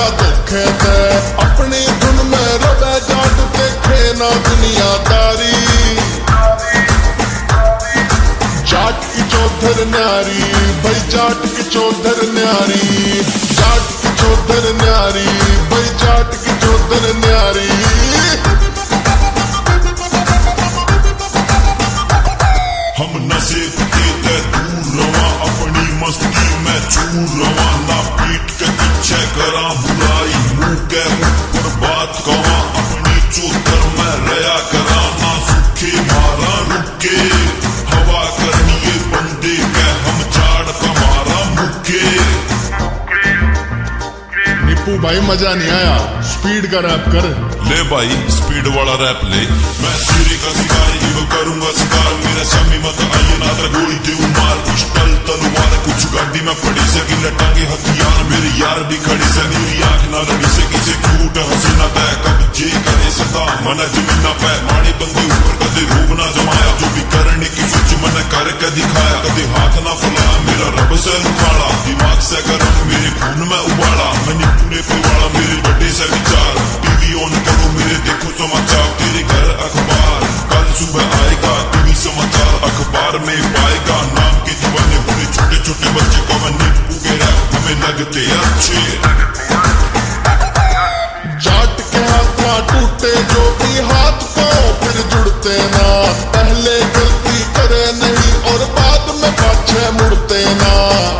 धोखे ते अपनी धुन में रवे जाट देखे ना दुनियादारी। जाट की चौधर न्यारी भाई जाट की चौधर न्यारी, जाट की चौधर न्यारी भाई जाट की चौधर न्यारी। हम नशे ते दूर रवा अपनी मस्ती में चूर रवा, ना पीट के पीछे करा बुराई मुंह के ऊपर बात कहा, अपनी चौधर में रया करा ना सूखे मारा रुके, हवा करनी ये बंदे के हम जाड़ का मारा मुके। निप्पू भाई मजा नहीं आया, स्पीड का रैप कर। ले भाई स्पीड वाला रैप ले। मैं सिरे का शिकार इव करूंगा शिकार, मेरा शमी मत आइए ना तो गोली दे मार, कुछ टल तलवार कुछ गाड़ी में पड़ी सकी लटांगे हथियार, मेरी यार भी खड़ी से मेरी आंख ना लड़ी से किसी झूठ हसीना तय कब जे करे सदा मन जमीन ना पै, माड़े बंदे ऊपर कदे रूप ना जमाया, जो भी करने की सोच मैंने करके दिखाया, कदे हाथ ना फैलाया मेरा रब से उखाड़ा, दिमाग से गरम मेरे खून में उबाला, मैंने पूरे पे वाला मेरे बड़े से विचार, टीवी ऑन करो मेरे देखो समाचार, तेरे घर अखबार कल सुबह आएगा, टीवी समाचार अखबार में पाएगा, नाम के दीवाने पूरे छोटे छोटे बच्चे को निप्पू के रैप हमें लगते अच्छे। जाट के हाथ टूटे जो भी हाथ पांव फिर जुड़ते ना, पहले गलती करे नहीं और बाद में पाछे मुड़ते ना,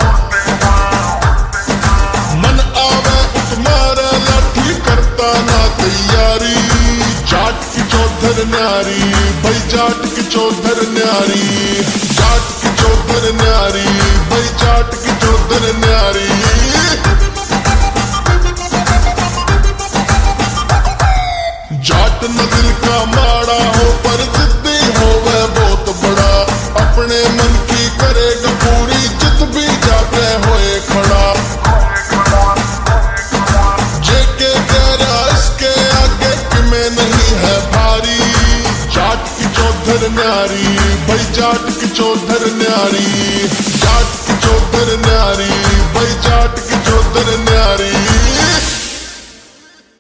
मन आवे तुम्हारा लाठी करता ना तैयारी। जाट की चौधर न्यारी भाई जाट की चौधर न्यारी, जाट की चौधर न्यारी भाई जाट की चौधर न्यारी। जाट न दिल का माड़ा हो पर जिद्दी हो वह बहुत बड़ा, अपने मन की करेगा पूरी जिद भी जाते होए खड़ा, जेके गहरा इसके आगे किमें नहीं है भारी। जाट की चौधर न्यारी भाई जाट की चौधर न्यारी, जाट की चौधर न्यारी भाई जाट की चौधर न्यारी।